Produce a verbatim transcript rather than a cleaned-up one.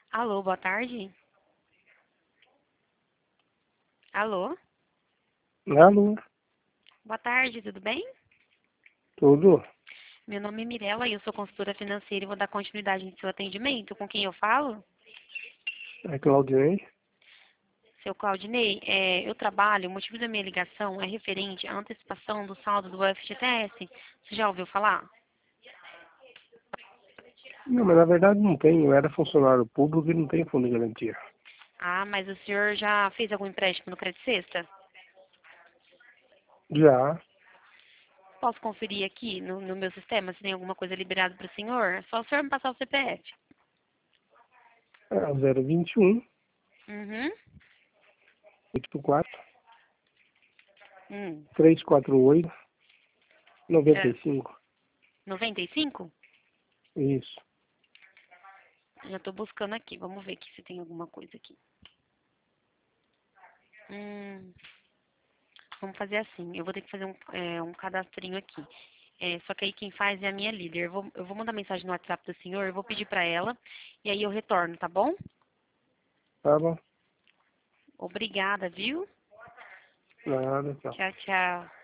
Alô, boa tarde. Alô, Alô, boa tarde, tudo bem? tudo? Meu nome é Mirella e eu sou consultora financeira e vou dar continuidade no seu atendimento. Com quem eu falo? É Claudinei? Seu Claudinei, é, eu trabalho, o motivo da minha ligação é referente à antecipação do saldo do F G T S. Você já ouviu falar? Não, mas na verdade não tenho. Eu era funcionário público e não tenho fundo de garantia. Ah, mas o senhor já fez algum empréstimo no Credit Sexta? Já, Posso conferir aqui no, no meu sistema se tem alguma coisa liberada para o senhor? É só o senhor me passar o C P F. é zero vinte e um, Uhum. oito quatro, Hum. três quatro oito, noventa É. e cinco. noventa e cinco? Isso. Já estou buscando aqui. Vamos ver aqui se tem alguma coisa aqui. Hum. Vamos fazer assim, eu vou ter que fazer um, é, um cadastrinho aqui. É, só que aí quem faz é a minha líder. Eu vou, eu vou mandar mensagem no WhatsApp do senhor, eu vou pedir pra ela e aí eu retorno, tá bom? Tá bom? Obrigada, viu? Nada, tchau. Tchau, tchau.